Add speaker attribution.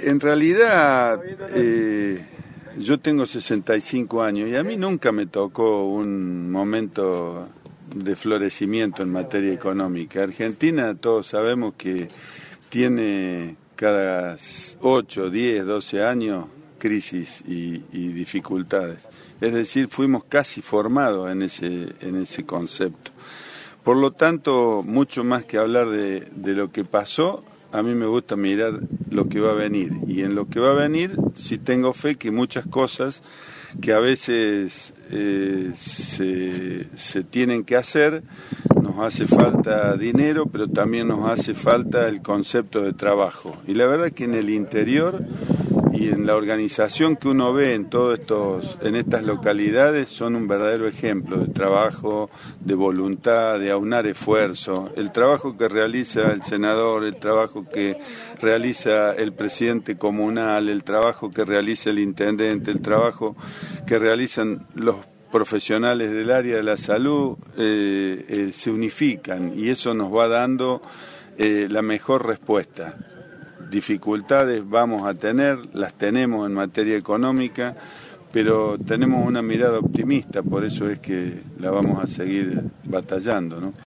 Speaker 1: En realidad, yo tengo 65 años y a mí nunca me tocó un momento de florecimiento en materia económica. Argentina, todos sabemos que tiene cada 8, 10, 12 años crisis y dificultades. Es decir, fuimos casi formados en ese concepto. Por lo tanto, mucho más que hablar de lo que pasó, a mí me gusta mirar lo que va a venir. Y en lo que va a venir, sí tengo fe que muchas cosas que a veces se tienen que hacer, nos hace falta dinero, pero también nos hace falta el concepto de trabajo. Y la verdad es que en el interior y en la organización que uno ve en estas localidades son un verdadero ejemplo de trabajo, de voluntad, de aunar esfuerzo. El trabajo que realiza el senador, el trabajo que realiza el presidente comunal, el trabajo que realiza el intendente, el trabajo que realizan los profesionales del área de la salud, se unifican y eso nos va dando la mejor respuesta. Dificultades vamos a tener, las tenemos en materia económica, pero tenemos una mirada optimista, por eso es que la vamos a seguir batallando, ¿no?